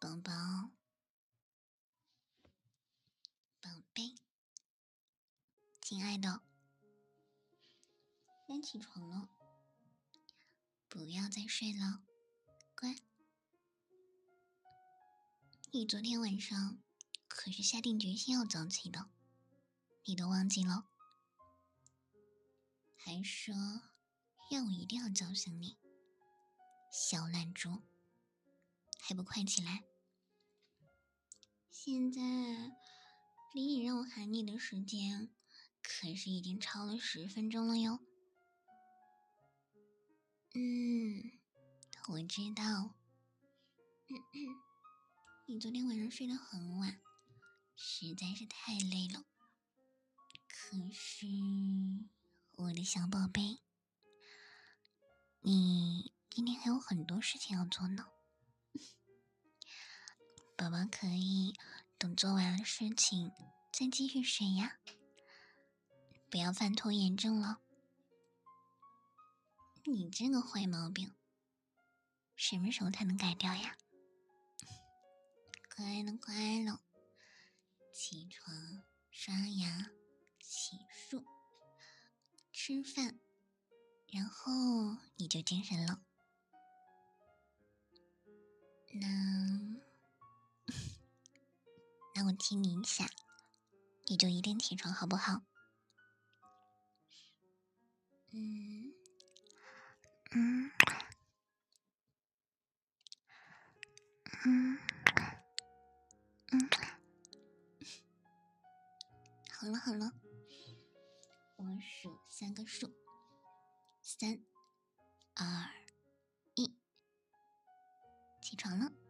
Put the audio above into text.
宝宝，宝贝，亲爱的，该起床了，不要再睡了，乖。你昨天晚上可是下定决心要早起的，你都忘记了？还说要我一定要叫醒你，小懒猪，还不快起来！现在离你让我喊你的时间可是已经超了10分钟了哟。我知道，你昨天晚上睡得很晚，实在是太累了。可是，我的小宝贝，你今天还有很多事情要做呢。宝宝可以等做完了事情再继续睡呀，不要犯拖延症了。你这个坏毛病，什么时候才能改掉呀？乖了乖了，起床刷牙洗漱吃饭，然后你就精神了。那我亲你一下，你就一定起床好不好？好了，我数3个数，3、2、1，起床了。